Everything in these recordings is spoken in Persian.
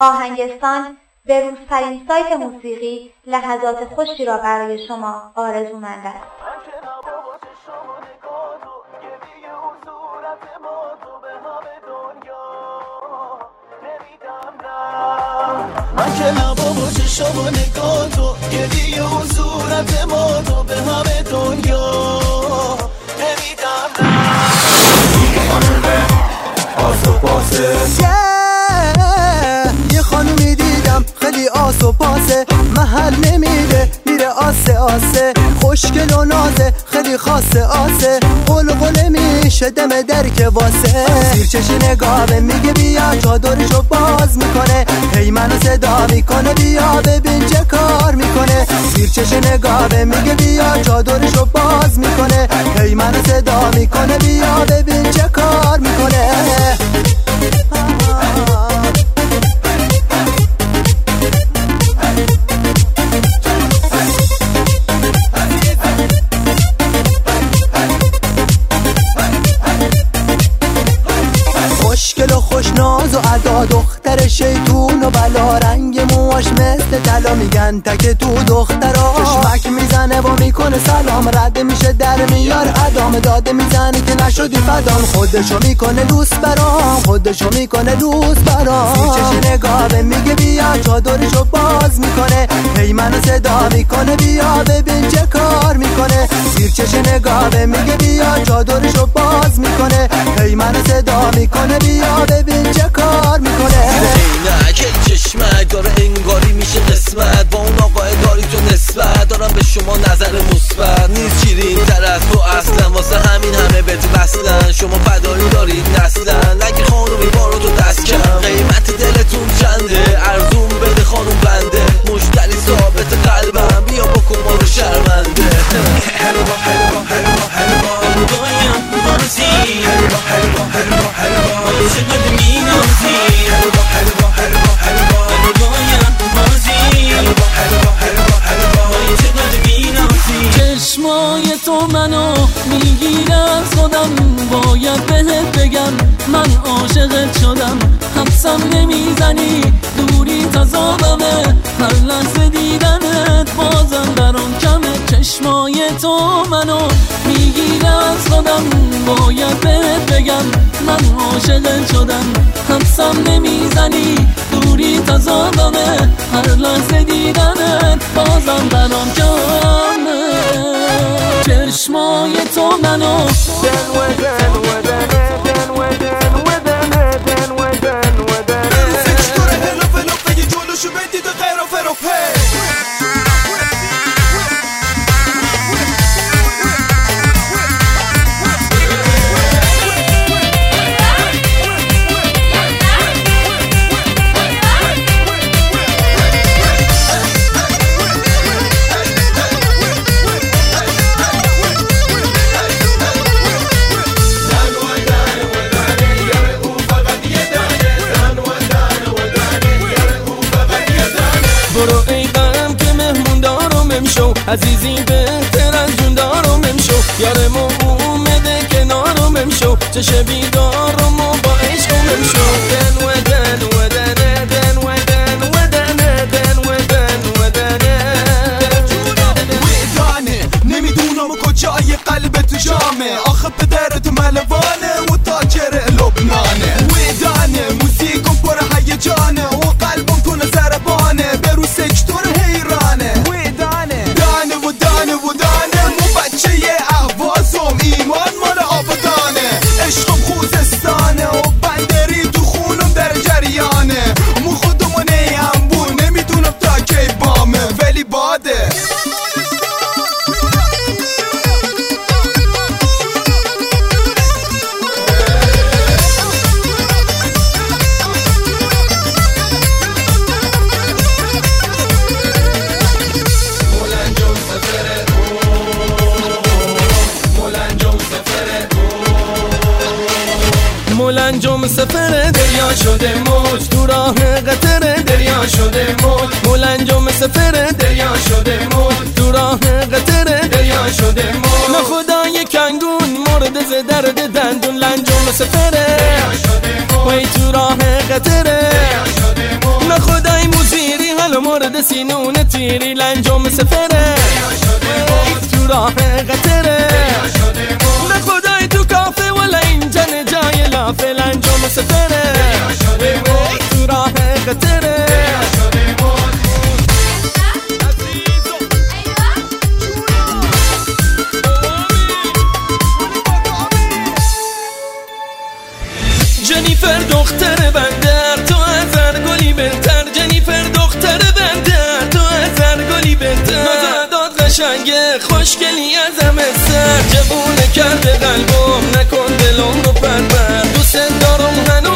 آهنگستان به روزترین سایت موسیقی لحظات خوشی را برای شما آرزومند است. من که لبا با چشم و نگاه تو گریه و صورت ما تو به همه دنیا نمیدم خانومه آس و پاسه یه خانومی دیدم خیلی آس و پاسه محل نمیده میره آسه آسه خوشگل و نازه خیلی خاصه آسه قلقله میشه دم درک واسه زیر چشی نگاه میگه بیا چادرشو باز میکنه هی منو صدا میکنه بیا ببین چه کار میکنه زیر چشی نگاه میگه بیا چادرشو باز میکنه هی منو صدا میکنه بیا ببین چه کار میکنه خوشگل و خوشناز و ادا دختر شیطون و بلا رنگ موهاش مثل طلا میگن تک تو دخترا چشمک میزنه و میکنه سلام رد میشه در میار ادامه داده میزنه که نشدی فدام خودشو میکنه لوس برام خودشو میکنه لوس برام زیر چشی نگاه میگه بیا چادرشو باز میکنه هی منو صدا میکنه بیا ببین چه کار میکنه زیر چشی نگاه میگه بیا چادرشو باز میکنه هی منو صدا میکنه بیا ببین چه کار میکنه اینک ای چشمک داره انگاری میشه قسمت با اون آقای داری تو نسبت دارم به شما نظر مثبت نیست شیرین تر از تو اصلا واسه همین همه بهت وصلن شما فدایی دارید نسلن نگه خانومی بارو تو دست کم قیمت دلتون چنده ارزون بده خانوم بنده مشتری ثابت قلبم بیا بکن ما رو شرمنده حلوا حلوا حلوا حلوا دنیا بازی حلوا حلوا حلوا حلوا چقدر مینازی حلوا حلوا حلوا حلوا دنیا بازی حلوا حلوا حلوا حلوا چقدر مینازی چشمای تو منو میگیره از خودم باید بهت بگم من عاشقت شدم حبسم نمیزنی دوری تزابمه هر لحظه دیدنت بازم برام کمه چشمای تو منو میگیره از خودم باید بهت بگم من عاشقت شدم حبسم نمیزنی دوری تزابمه هر لحظه دیدنت بازم برام کمه چشمای تو منو برو ای قلم که مهمون دارم شو عزیزی بهتر از جون دارم شو یارم اومده کنارم شو چشه بیدارم و با عشقم شو دن و دن و دن دن و دن و دن دن و دن و دن ویدانه نمیدونم کجای قلب تو جامه آخه پدرت ملوانه و تاجر لبنانه ویدانه موسیقم پر هیجانه و قلبم کنه ضربانه برو سکتور حیرانه ویدانه دانه و دانه و دانه مو بچه اهوازم ایمان مال آبادانه عشقم خوزستانه و بندری تو خونم در جریانه مو خودمو نیم بو نمیدونم تا کی بامه ولی باده مولنجم سفر دریا شده موج تو راه قطر دریا شده موج مولنجم سفر دریا شده موج تو راه قطر دریا شده موج نه خدای کنگون مرد ز درد دندون لنجم سفره وی تو راه قطره نه کچل مورد سینون تیری لنجام سفره تو راه قطره نه خدای تو کافه ولا اینجا جای لافه لنجام سفره تو راه قطره جنیفر دختر بندر تو از هر گلی بهتر جنیفر دختر بندر تو از هر گلی بهتر نازداد قشنگه خوشگلی از همه سر جوونه کرده قلبم نکن دلم رو پربر دوست دارم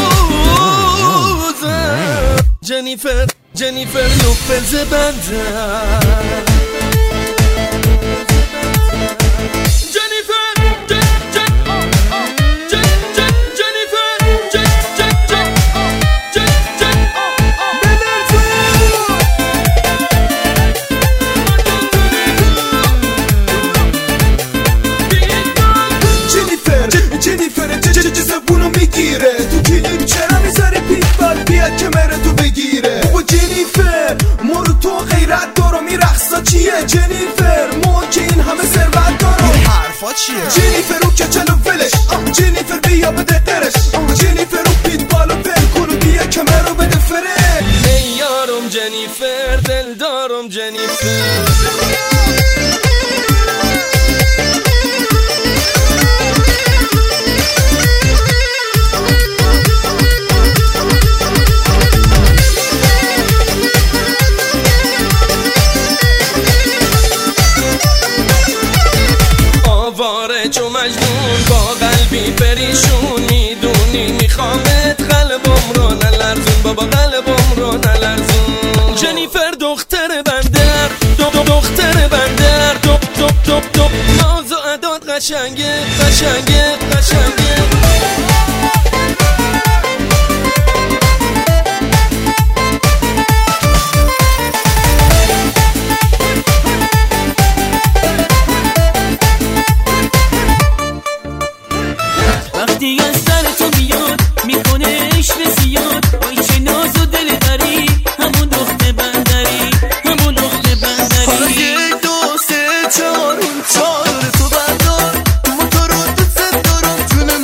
هنوزم جنیفر لوپز بندر زبونو میگیره تو کلیپ چرا میذاری پیپل بیاد کمره تو بگیره بابا جنیفر ما رو تو غیرت دارم این رقصا چیه جنیفر ما که این همه ثروت دارم این حرفا چیه جنیفر رو کچل و ولش جنیفر بیا بده قرش جنیفر رو پیتبال و ول کن و بیا کمر رو بده فره ای یارم جنیفر دل دارم جنیفر چو مجنون با قلبی پریشون میدونی میخوامت قلبم رو نلرزون بابا قلبم رو نلرزون جنیفر دختر بندر دختر بندر دب ناز و عداد قشنگه وقتی از سر تو بیاد میکنه عشق زیاد وای چه ناز و دل داری همون دختر بندری حالا 1 2 3 4 اون 4 تو بردار تو موتور رو دوست دارم جون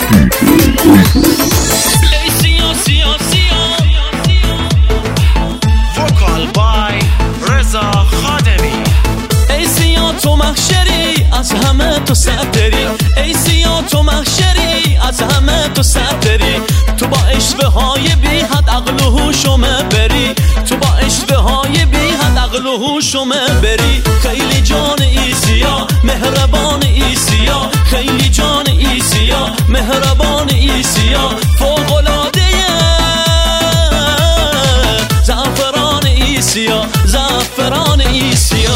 وکال بای رضا خادمی. ای سیا تو محشری از همه تو سرتری، ای سیا تو محشری از همه تو سرتری. تو با اشوه های بی حد عقل و هوشم بری، تو با اشوه های بی حد عقل و هوشم بری. خیلی جان ایسیا مهربان ایسیا، خیلی جان ایسیا مهربان ایسیا. فوق العاده زعفران ایسیا، زعفران ایسیا.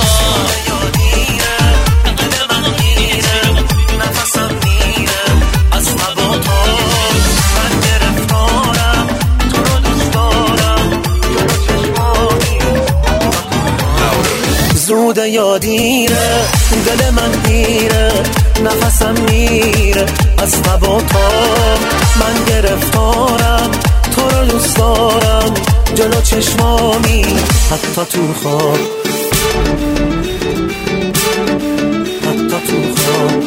زود یادیره دل من میره، نفسم میره از تب و تاب. من گرفتارم تو رو دوست دارم، جلو چشمامی حتی تو خواب، حتی تو خواب.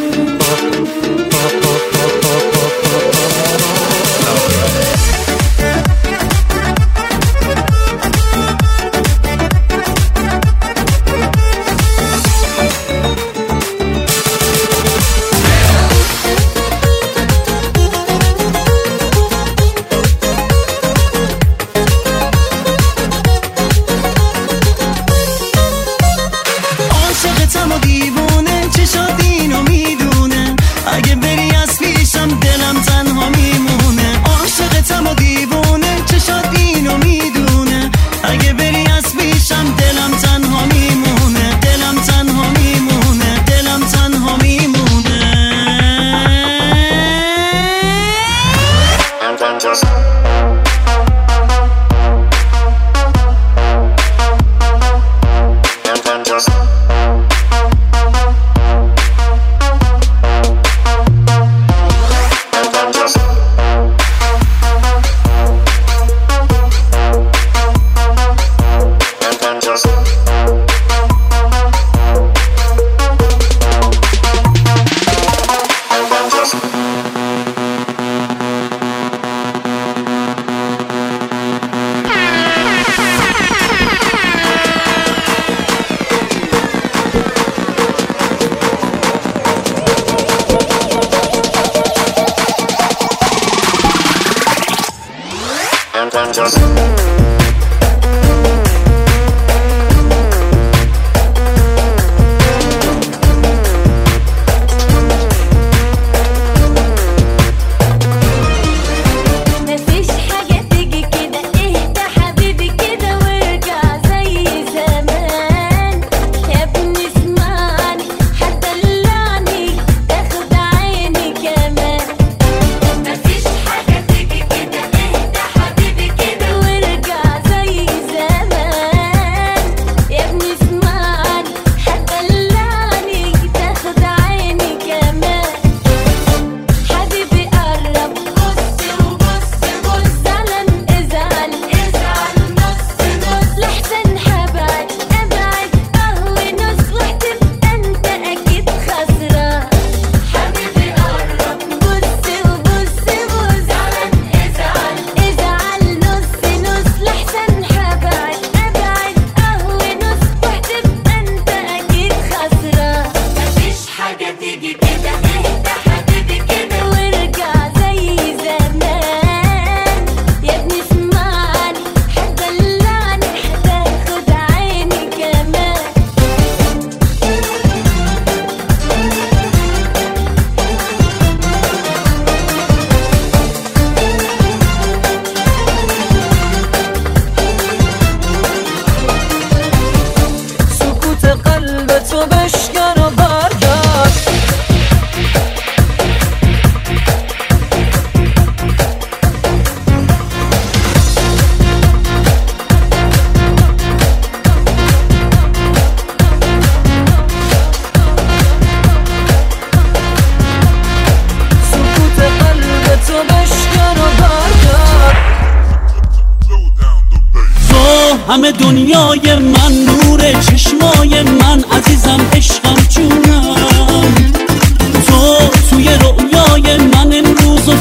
همه دنیای من، نور چشمای من، عزیزم عشقم جونم. تو توی رویای من امروز و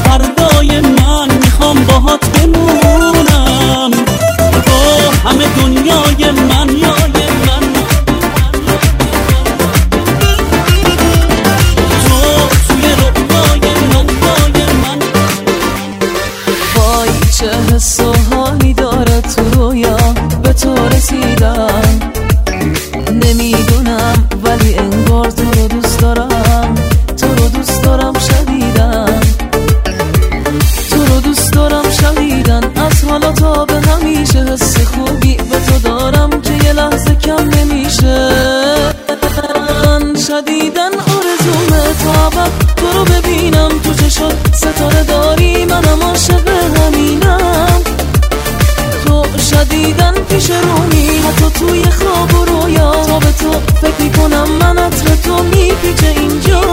حالا تا به همیشه حس خوبی به تو دارم که یه لحظه کم نمیشه. من شدیدن آرزومه تا ابد تو رو ببینم تو چشات ستاره داری، منم عاشق همینم. تو شدیدن پیش رومی حتی توی خواب و رویا، تا به تو فکر میکنم من عطر تو میپیچه اینجا.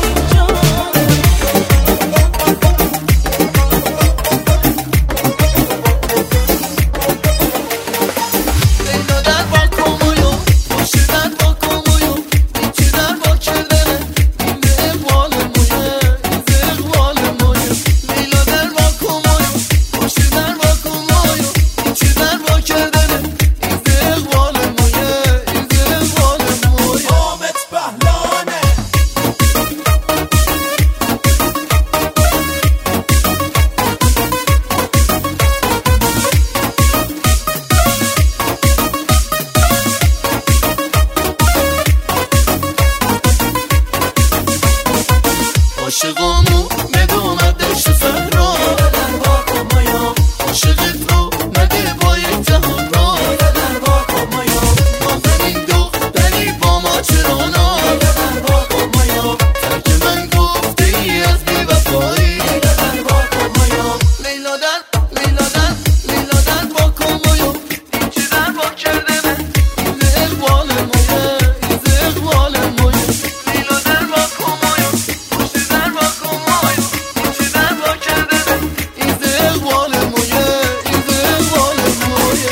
عاشقامو ندامد دشت صحرا، عاشقت رو نده با یک جهان را. آخرین دختری با ما چرانا، ترک من گفته ای از بی‌وفایی. لیلا در با کامایا، این چی در با کرده من، این اقبال مایه، این اقبال مایه. لیلا در با کامایا، پشت در با کامایا، این چی در با کرده من، این اقبال مایه، این اقبال مایه.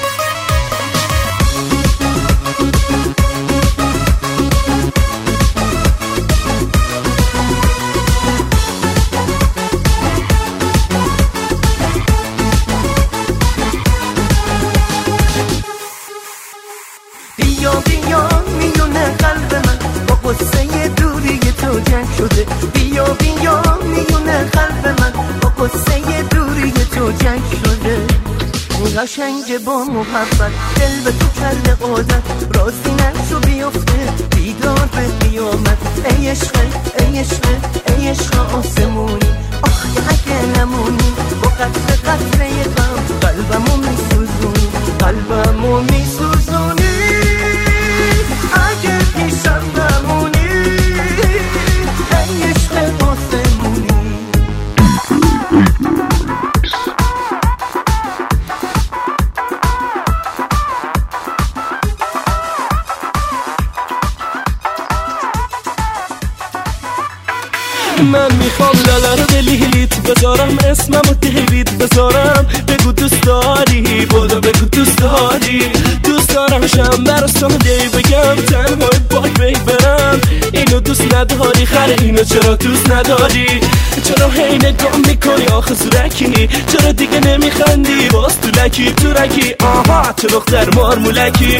بیا بیا میونه قلب من با قصه دوری تو جنگ شده. بیا بیا میونه قلب من با قصه دوری تو جنگ شده. قشنگ با محبت دل به تو کرده عادت، رازی نشو بیفته بیدار به قیامت. ای عشق ای عشق ای عشق آسمونی، آخ اگه نمونی با قطره قطره غم قلبمو میسوزونی، قلبمو میسوزونی. اگه پیشم بمونی ای عشق آسمونی. من میخوام لالا رو دلیلیت بذارم، اسمم رو دیوید بذارم. بگو دوست داری بودو، بگو دوست داری. دوست دارم شنبه رو ساندهی بگم تنهای باید بی برم. اینو دوست نداری خره، اینو چرا دوست نداری؟ چرا هی نگاه میکنی آخه زورکی؟ چرا دیگه نمیخندی باز تو لکی تو رکی؟ آها چه دختر مارمولکی.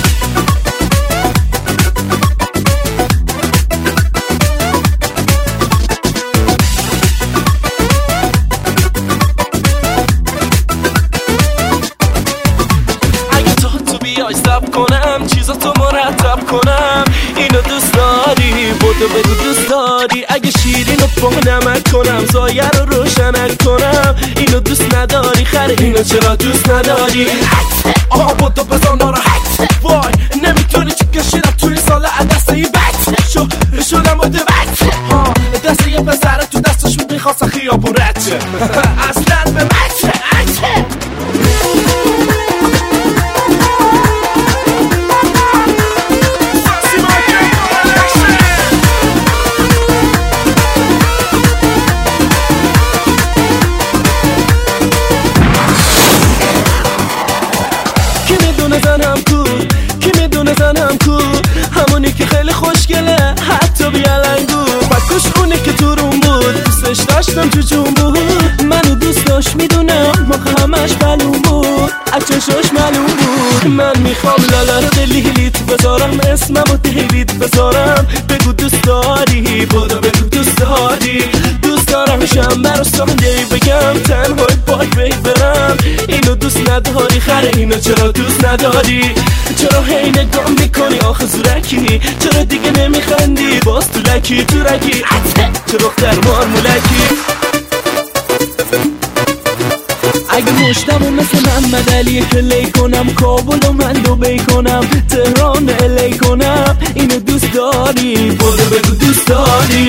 کنم چیزاتو مرتب کنم، اینو دوست داری بودو بگو دوست داری. اگه شیرینو با نمک کنم، زایه رو روشنک کنم. اینو دوست نداری خره، اینو چرا دوست نداری؟ آها بودو بزن ناراحت، وای نمیتونی چی کشیدم توی سال دسته ای بد شدم بوده بد. دسته یه پسره تو دستش میخواست خیابون رد شه اصلا به مچه زنم کو، همونی که خیلی خوشگله حتی بیالنگو. بکش اونی که تو روم بود، دوستش داشتم تو جون بود. منو دوست داشت میدونم موقع همش معلوم بود، از چشاش معلوم بود. من میخوام لالا رو دلیلیت بذارم، اسمم رو دیوید بذارم. بگو دوست داری بودو بگو دوست داری. دوست دارم شنبه رو ساندهی بگم تنهای باید بی برم. اینو دوست نداری خره، اینو چرا دوست نداری؟ چرا هی نگاه میکنی آخه زورکی؟ چرا دیگه نمیخندی باز تو لکی تو رکی؟ چه دختر مارمولکی. اگه مشتم مثل محمد علی کلی کنم، کابل و من دوبی کنم، تهران الی کنم، اینو دوست داری؟ برو بگو دوست داری.